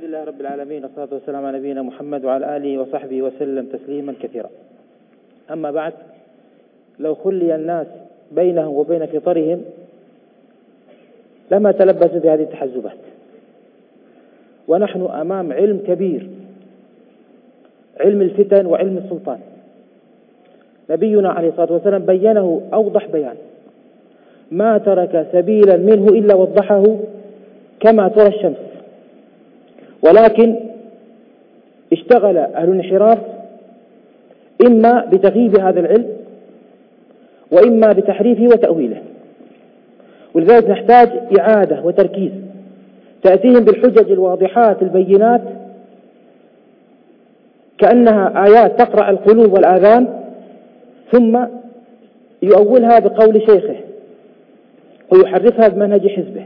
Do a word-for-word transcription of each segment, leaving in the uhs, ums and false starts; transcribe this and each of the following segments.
الحمد لله رب العالمين، والصلاة والسلام على نبينا محمد وعلى آله وصحبه وسلم تسليما كثيرا. أما بعد، لو خلي الناس بينهم وبين فطرهم لما تلبسوا بهذه التحزبات، ونحن أمام علم كبير، علم الفتن وعلم السلطان. نبينا عليه الصلاة والسلام بينه أوضح بيان، ما ترك سبيلا منه إلا وضحه كما ترى الشمس، ولكن اشتغل أهل الانحراف إما بتغييب هذا العلم وإما بتحريفه وتأويله، ولذلك نحتاج إعادة وتركيز، تأتيهم بالحجج الواضحات البينات كأنها آيات تقرأ القلوب والآذان، ثم يؤولها بقول شيخه ويحرفها بمنهج حزبه.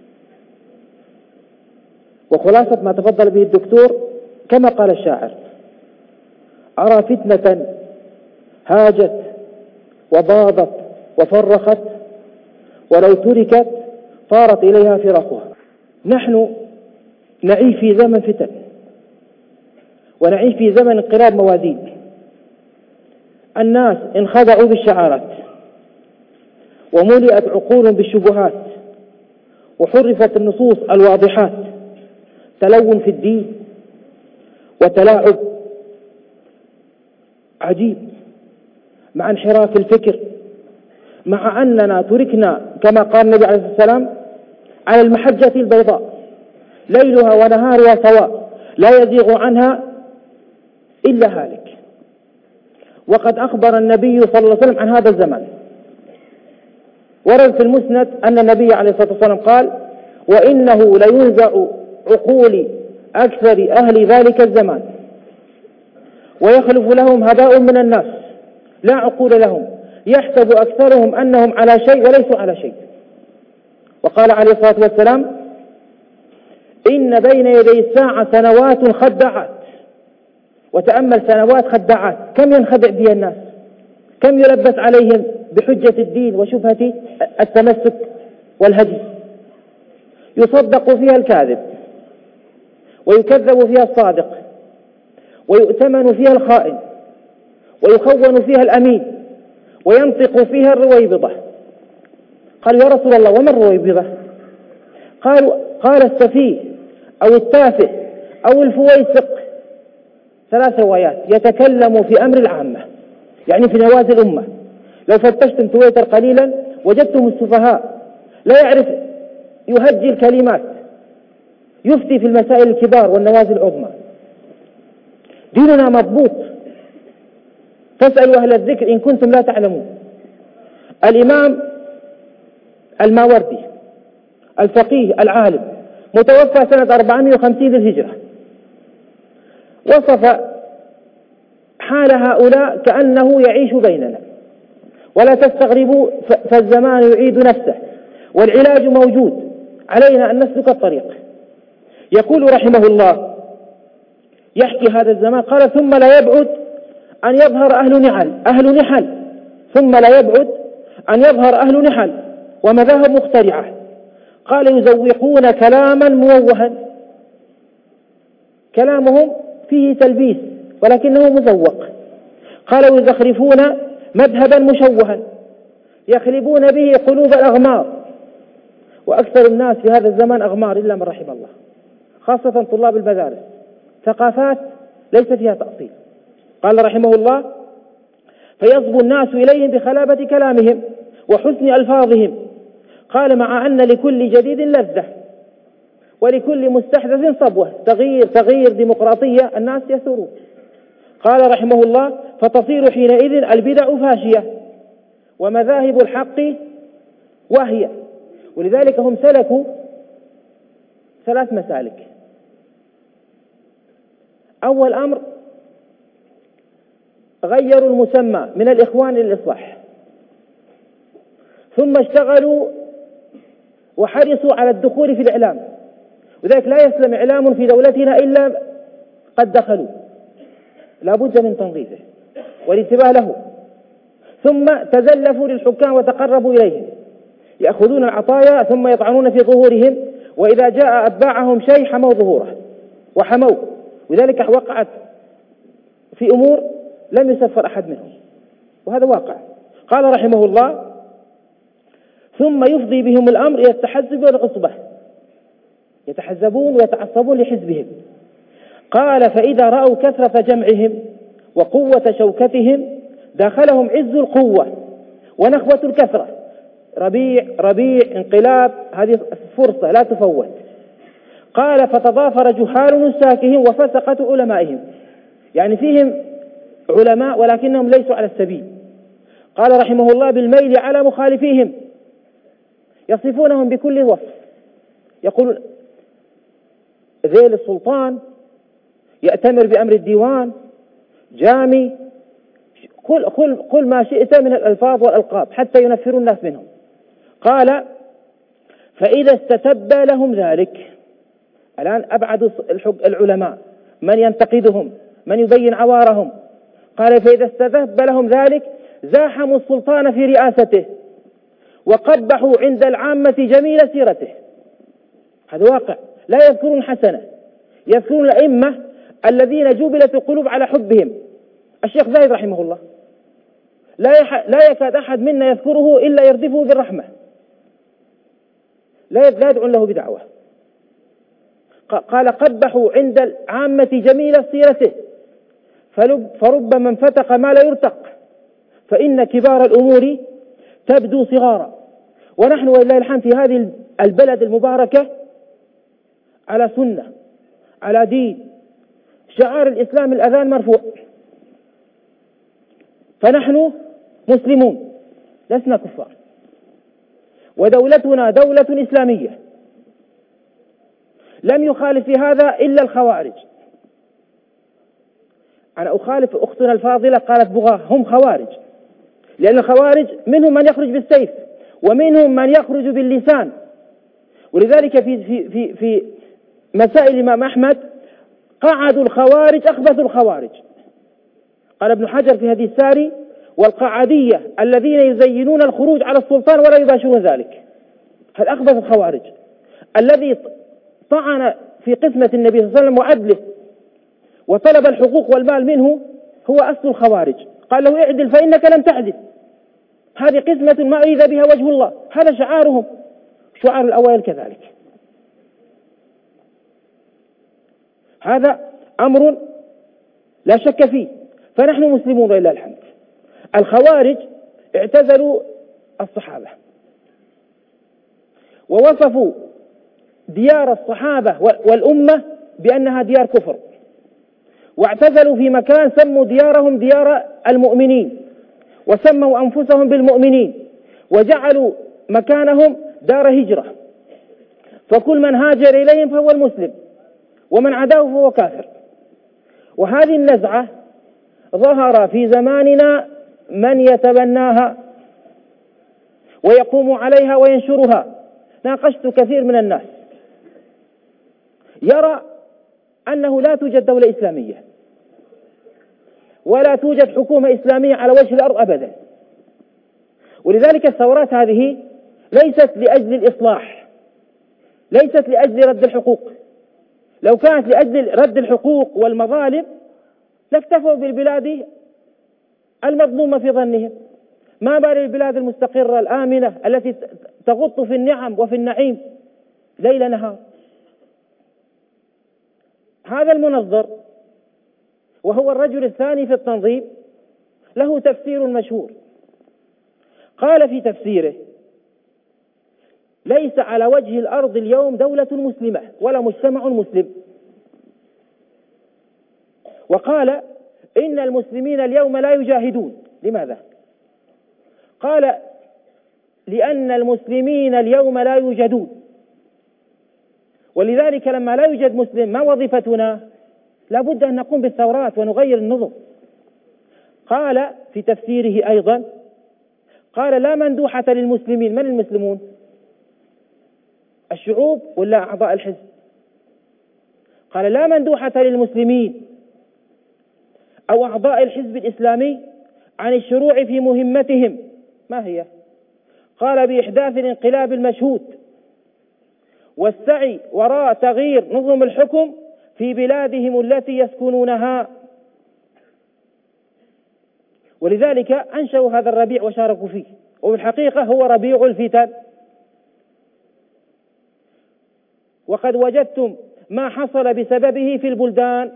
وخلاصة ما تفضل به الدكتور كما قال الشاعر: أرى فتنة هاجت وباضت وفرخت، ولو تركت طارت إليها فرقها. نحن نعيش في زمن فتن، ونعيش في زمن انقلاب موازين. الناس انخدعوا بالشعارات، وملئت عقولهم بالشبهات، وحرفت النصوص الواضحات، تلون في الدين وتلاعب عجيب مع انحراف الفكر، مع أننا تركنا كما قال النبي عليه الصلاة والسلام على المحجة البيضاء ليلها ونهارها سواء لا يزيغ عنها إلا هالك. وقد أخبر النبي صلى الله عليه وسلم عن هذا الزمان. ورد في المسند أن النبي عليه الصلاة والسلام قال: وإنه لينزع عقول أكثر أهل ذلك الزمان ويخلف لهم هباء من الناس لا عقول لهم، يحسب أكثرهم أنهم على شيء وليسوا على شيء. وقال عليه الصلاة والسلام: إن بين يدي الساعة سنوات خداعات. وتأمل سنوات خداعات، كم ينخدع بها الناس، كم يلبس عليهم بحجة الدين وشبهة التمسك والهدي، يصدق فيها الكاذب ويكذب فيها الصادق ويؤتمن فيها الخائن ويخون فيها الأمين وينطق فيها الرويبضة. قال: يا رسول الله وما الرويبضة؟ قالوا: قال السفيه أو التافه أو الفويسق. ثلاث روايات: يتكلم في أمر العامة، يعني في نوازل الأمة. لو فتشتم تويتر قليلا وجدتم السفهاء لا يعرف يهجي الكلمات، يفتي في المسائل الكبار والنوازل العظمى. ديننا مضبوط، فاسألوا أهل الذكر إن كنتم لا تعلمون. الإمام الماوردي الفقيه العالم متوفى سنة أربعمائة وخمسين للهجرة، وصف حال هؤلاء كأنه يعيش بيننا. ولا تستغربوا فالزمان يعيد نفسه والعلاج موجود، علينا أن نسلك الطريق. يقول رحمه الله يحكي هذا الزمان، قال: ثم لا يبعد أن يظهر أهل نحل أهل نحل ثم لا يبعد أن يظهر أهل نحل ومذاهب مخترعة. قال: يزوقون كلاما مووها، كلامهم فيه تلبيس ولكنه مزوق. قال: ويزخرفون مذهبا مشوها يخلبون به قلوب الأغمار. وأكثر الناس في هذا الزمان أغمار إلا من رحم الله، خاصة طلاب المدارس، ثقافات ليس فيها تأصيل. قال رحمه الله: فيصبو الناس إليهم بخلابة كلامهم وحسن ألفاظهم. قال: مع أن لكل جديد لذة ولكل مستحدث صبوة. تغيير تغيير ديمقراطية الناس يسرون. قال رحمه الله: فتصير حينئذ البدع فاشية ومذاهب الحق واهية. ولذلك هم سلكوا ثلاث مسالك. أول أمر غيروا المسمى من الإخوان للإصلاح، ثم اشتغلوا وحرصوا على الدخول في الإعلام، وذلك لا يسلم إعلام في دولتنا إلا قد دخلوا، لا بد من تنظيفه والانتباه له. ثم تزلفوا للحكام وتقربوا إليهم، يأخذون العطايا ثم يطعنون في ظهورهم، وإذا جاء أتباعهم شيء حموا ظهوره. وحموه، ولذلك وقعت في أمور لم يسفر أحد منهم، وهذا واقع. قال رحمه الله: ثم يفضي بهم الأمر إلى التحزب والعصبة، يتحزبون ويتعصبون لحزبهم. قال: فإذا رأوا كثرة جمعهم وقوة شوكتهم داخلهم عز القوة ونخوة الكثرة. ربيع ربيع انقلاب، هذه فرصة لا تفوت. قال: فتضافر جهال نساكهم وفسقة علمائهم، يعني فيهم علماء ولكنهم ليسوا على السبيل. قال رحمه الله: بالميل على مخالفيهم، يصفونهم بكل وصف، يقول ذيل السلطان، يأتمر بأمر الديوان، جامي، قل, قل, قل ما شئت من الألفاظ والألقاب حتى ينفروا الناس منهم. قال: فإذا استتب لهم ذلك، الآن أبعد العلماء، من ينتقدهم، من يبين عوارهم. قال: فإذا استتب لهم ذلك زاحموا السلطان في رئاسته وقبحوا عند العامة جميل سيرته. هذا واقع، لا يذكرون حسنة، يذكرون الأئمة الذين جبلت القلوب على حبهم. الشيخ زايد رحمه الله لا, يح... لا يكاد أحد منا يذكره إلا يردفه بالرحمة، لا يدعون له بدعوة. قال: قبحوا عند العامة جميل سيرته فرب من فتق ما لا يرتق، فإن كبار الأمور تبدو صغارا. ونحن ولله الحمد في هذه البلد المباركة على سنة، على دين، شعار الإسلام الأذان مرفوع، فنحن مسلمون لسنا كفار، ودولتنا دولة إسلامية. لم يخالف في هذا إلا الخوارج. أنا أخالف أختنا الفاضلة قالت بغاه، هم خوارج، لأن الخوارج منهم من يخرج بالسيف ومنهم من يخرج باللسان. ولذلك في في في, في مسائل الإمام أحمد قعدوا الخوارج أخبث الخوارج. قال ابن حجر في هذه الساري: والقعدية الذين يزينون الخروج على السلطان ولا يباشرون ذلك. هذا أخبث الخوارج، الذي طعن في قسمة النبي صلى الله عليه وسلم وعدله وطلب الحقوق والمال منه هو أصل الخوارج. قال له: اعدل فإنك لم تعدل، هذه قسمة ما أريد بها وجه الله. هذا شعارهم، شعار الأوائل كذلك. هذا أمر لا شك فيه، فنحن مسلمون ولله الحمد. الخوارج اعتزلوا الصحابة ووصفوا ديار الصحابة والأمة بأنها ديار كفر، واعتزلوا في مكان سموا ديارهم ديار المؤمنين، وسموا أنفسهم بالمؤمنين، وجعلوا مكانهم دار هجرة، فكل من هاجر إليهم فهو المسلم، ومن عداه فهو كافر. وهذه النزعة ظهر في زماننا من يتبناها ويقوم عليها وينشرها. ناقشت كثير من الناس يرى أنه لا توجد دولة إسلامية ولا توجد حكومة إسلامية على وجه الأرض أبدا. ولذلك الثورات هذه ليست لأجل الإصلاح، ليست لأجل رد الحقوق. لو كانت لأجل رد الحقوق والمظالم لاكتفوا بالبلاد المظلومة في ظنهم، ما بال البلاد المستقرة الآمنة التي تغط في النعم وفي النعيم ليل نهار. هذا المنظر وهو الرجل الثاني في التنظيم له تفسير مشهور. قال في تفسيره: ليس على وجه الأرض اليوم دولة مسلمة ولا مجتمع مسلم. وقال: إن المسلمين اليوم لا يجاهدون. لماذا؟ قال: لأن المسلمين اليوم لا يوجدون، ولذلك لما لا يوجد مسلم ما وظيفتنا؟ لابد أن نقوم بالثورات ونغير النظم. قال في تفسيره أيضا، قال: لا مندوحة للمسلمين. من المسلمون؟ الشعوب ولا أعضاء الحزب؟ قال: لا مندوحة للمسلمين أو أعضاء الحزب الإسلامي عن الشروع في مهمتهم. ما هي؟ قال: بإحداث الانقلاب المشهود والسعي وراء تغيير نظم الحكم في بلادهم التي يسكنونها. ولذلك أنشأوا هذا الربيع وشاركوا فيه، وبالحقيقة هو ربيع الفتن. وقد وجدتم ما حصل بسببه في البلدان.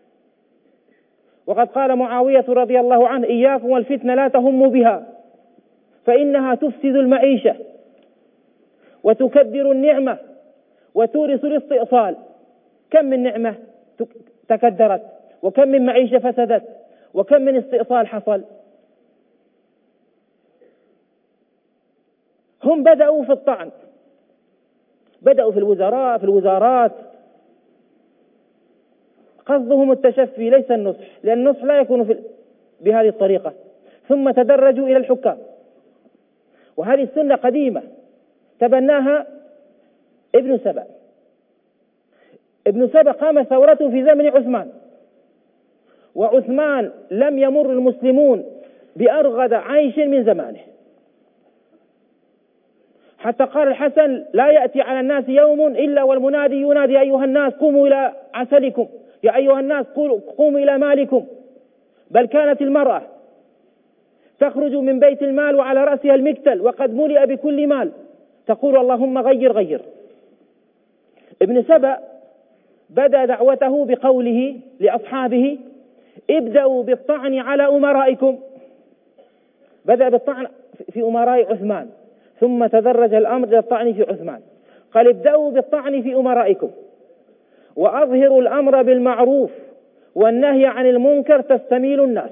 وقد قال معاوية رضي الله عنه: إياكم والفتنة لا تهموا بها فإنها تفسد المعيشة وتكدر النعمة وتورث الاستئصال. كم من نعمة تكدرت، وكم من معيشة فسدت، وكم من استئصال حصل. هم بدأوا في الطعن، بدأوا في الوزراء في الوزارات قصدهم التشفي ليس النصح، لأن النصح لا يكون في بهذه الطريقة. ثم تدرجوا إلى الحكام، وهذه السنة قديمة تبناها ابن سبأ. ابن سبأ قام ثورته في زمن عثمان، وعثمان لم يمر المسلمون بأرغد عيش من زمانه، حتى قال الحسن: لا يأتي على الناس يوم إلا والمنادي ينادي: أيها الناس قوموا إلى عسلكم، يا أيها الناس قوموا إلى مالكم. بل كانت المرأة تخرج من بيت المال وعلى رأسها المكتل وقد ملئ بكل مال، تقول: اللهم غير غير. ابن سبأ بدأ دعوته بقوله لأصحابه: ابدأوا بالطعن على أمرائكم. بدأ بالطعن في أمراء عثمان، ثم تدرج الأمر إلى الطعن في عثمان. قال: ابدأوا بالطعن في أمرائكم وأظهروا الأمر بالمعروف والنهي عن المنكر تستميل الناس.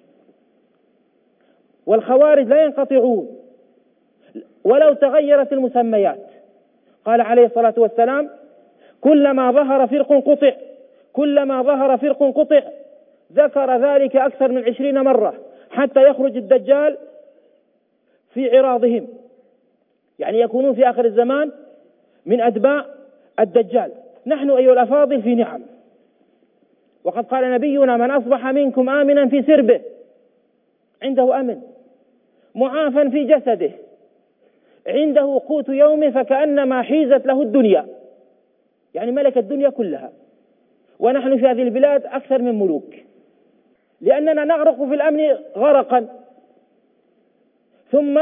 والخوارج لا ينقطعون ولو تغيرت المسميات. قال عليه الصلاة والسلام: كلما ظهر فرق قطع، كلما ظهر فرق قطع. ذكر ذلك أكثر من عشرين مرة حتى يخرج الدجال في عراضهم، يعني يكونون في آخر الزمان من أتباع الدجال. نحن أيها الأفاضل في نعم، وقد قال نبينا: من أصبح منكم آمنا في سربه، عنده أمن، معافا في جسده، عنده قوت يومه، فكأنما حيزت له الدنيا، يعني ملك الدنيا كلها. ونحن في هذه البلاد أكثر من ملوك، لأننا نغرق في الأمن غرقا. ثم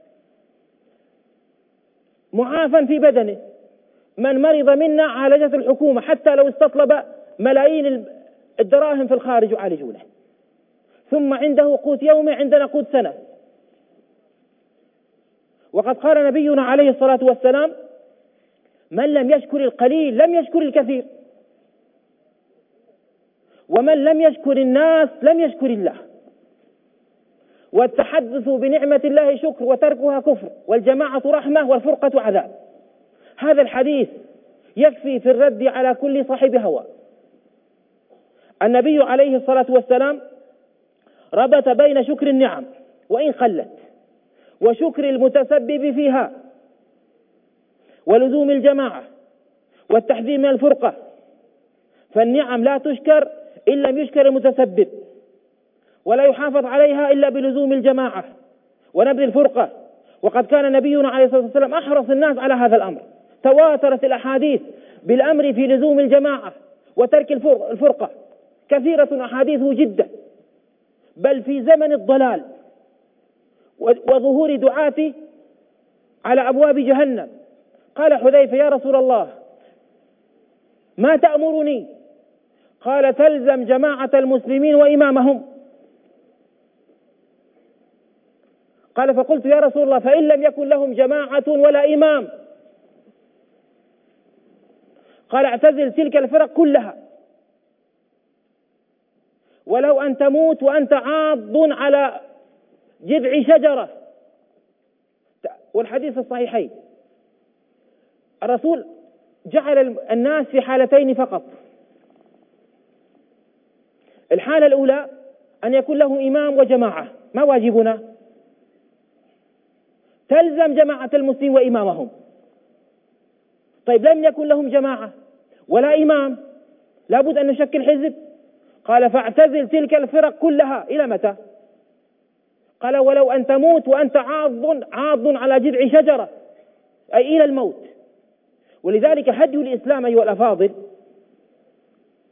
معافا في بدنه، من مرض منا عالجته الحكومة حتى لو استطلب ملايين الدراهم في الخارج يعالجونه. ثم عنده قوت يومه، عندنا قوت سنة. وقد قال نبينا عليه الصلاة والسلام: من لم يشكر القليل لم يشكر الكثير، ومن لم يشكر الناس لم يشكر الله. والتحدث بنعمة الله شكر وتركها كفر، والجماعة رحمة والفرقة عذاب. هذا الحديث يكفي في الرد على كل صاحب هوى. النبي عليه الصلاة والسلام ربط بين شكر النعم وإن قلت وشكر المتسبب فيها ولزوم الجماعة والتحذير من الفرقة. فالنعم لا تشكر إن لم يشكر المتسبب، ولا يحافظ عليها إلا بلزوم الجماعة ونبذ الفرقة. وقد كان نبينا عليه الصلاة والسلام أحرص الناس على هذا الأمر، تواترت الأحاديث بالأمر في لزوم الجماعة وترك الفرقة، كثيرة أحاديثه جدا. بل في زمن الضلال وظهور دعاة على أبواب جهنم قال حذيفة: يا رسول الله ما تأمرني؟ قال: تلزم جماعة المسلمين وإمامهم. قال: فقلت يا رسول الله فإن لم يكن لهم جماعة ولا إمام؟ قال: اعتزل تلك الفرق كلها، ولو أن تموت وأنت عاض على جذع شجرة. والحديث الصحيحين الرسول جعل الناس في حالتين فقط: الحالة الأولى أن يكون له إمام وجماعة. ما واجبنا؟ تلزم جماعة المسلمين وإمامهم. طيب لم يكن لهم جماعة ولا إمام، لابد أن نشكل حزب. قال: فاعتزل تلك الفرق كلها. إلى متى؟ قال: ولو أن تموت وأنت عاض عاض على جذع شجرة، أي إلى الموت. ولذلك هدي الإسلام أيها الأفاضل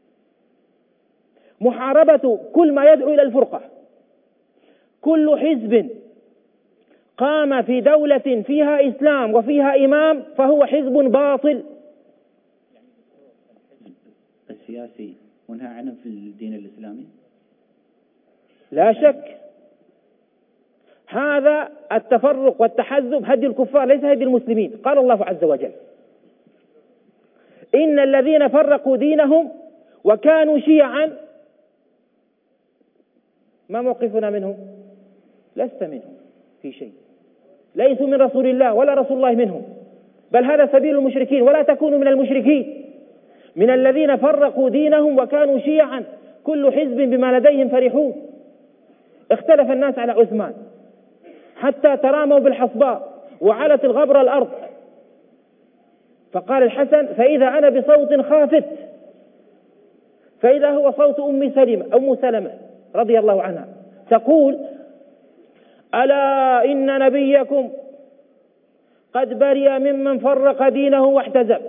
محاربة كل ما يدعو إلى الفرقة. كل حزب قام في دولة فيها إسلام وفيها إمام فهو حزب باطل. السياسي منهى عنه في الدين الإسلامي؟ لا شك، هذا التفرق والتحزب هدي الكفار ليس هدي المسلمين. قال الله عز وجل: إن الذين فرقوا دينهم وكانوا شيعا. ما موقفنا منهم؟ لست منهم في شيء، ليسوا من رسول الله ولا رسول الله منهم، بل هذا سبيل المشركين، ولا تكونوا من المشركين. من الذين فرقوا دينهم وكانوا شيعا كل حزب بما لديهم فرحون. اختلف الناس على عثمان حتى تراموا بالحصباء وعلت الغبر الأرض، فقال الحسن: فإذا أنا بصوت خافت، فإذا هو صوت أم سلمة أم سلمة رضي الله عنها تقول: ألا إن نبيكم قد برئ ممن فرق دينه واحتزب.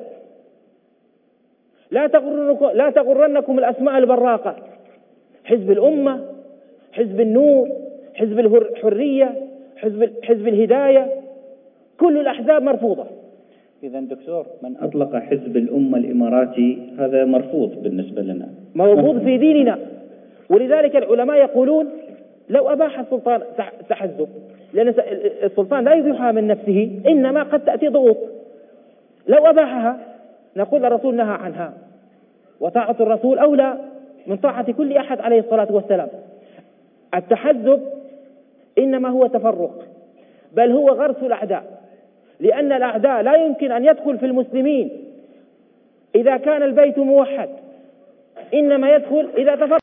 لا تغرنكم, لا تغرنكم الأسماء البراقة، حزب الأمة، حزب النور، حزب الحرية، حزب, حزب الهداية، كل الأحزاب مرفوضة. إذا دكتور، من أطلق حزب الأمة الإماراتي هذا مرفوض بالنسبة لنا، مرفوض في ديننا. ولذلك العلماء يقولون لو أباح السلطان تحزب، لأن السلطان لا يبيحها من نفسه، إنما قد تأتي ضغوط، لو أباحها نقول الرسول نهى عنها، وطاعة الرسول أولى من طاعة كل أحد عليه الصلاة والسلام. التحزب إنما هو تفرق، بل هو غرس الأعداء، لأن الأعداء لا يمكن أن يدخل في المسلمين إذا كان البيت موحد، إنما يدخل إذا تفرق.